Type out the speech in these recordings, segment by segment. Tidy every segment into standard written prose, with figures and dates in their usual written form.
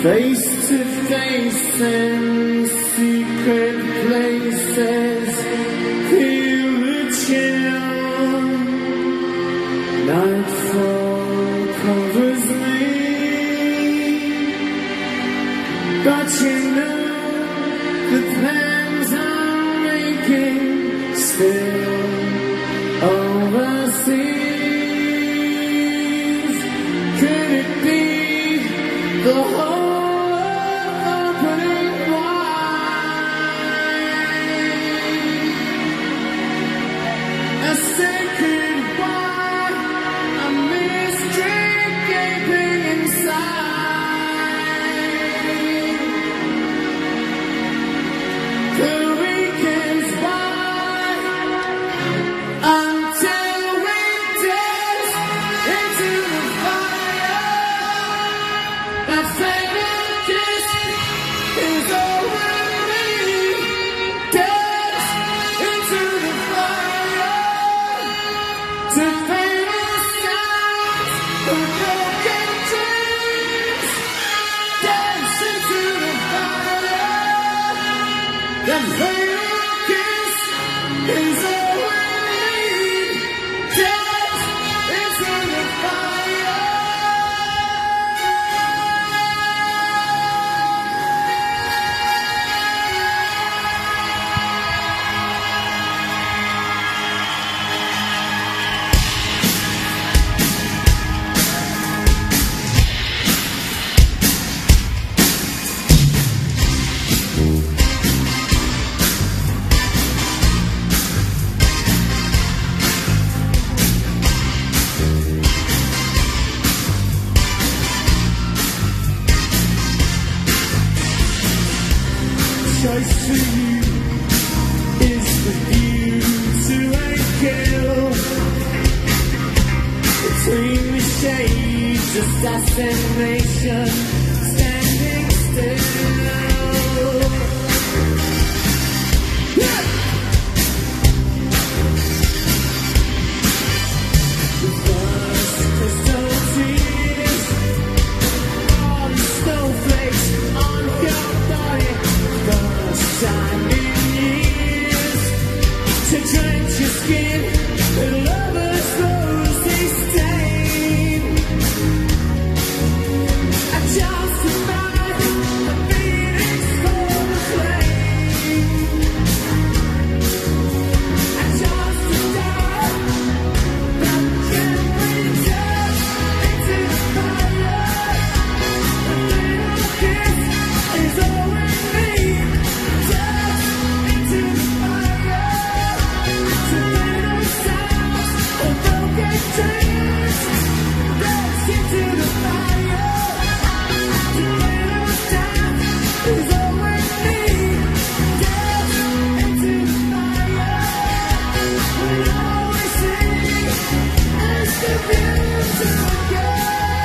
Face to face in secret places, feel the chill. Nightfall covers me, but you know the plans I'm making still overseas. Could it be the whole sacred wine, a mystery gaping inside. The weekends by until we dance into the fire. That fatal kiss is all we need. Dance into the fire. To fatal sounds of broken dreams, dance into the fire. That fatal kiss is all we need. Dance into the fire. Choice for you is for you to kill. Between the shades, assassination, standing still. Yeah. The first crystal tears, all the snowflakes on your body. First time in years to drench your skin with lover's rosy stain. I justify the feelings for the flame. I justify that can reach us into the fire. The little kiss is all we need. Into the fire, to little sounds of broken dreams. Dance into the fire, to little dance is all we need. Dance into the fire, when all we see is the beautiful girl.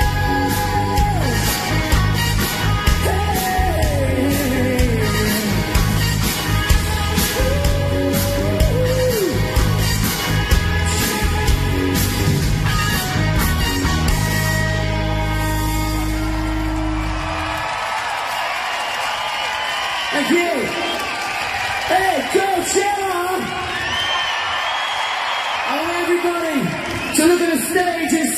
Thank you. Hey, Coachella! I want everybody to look at the stage and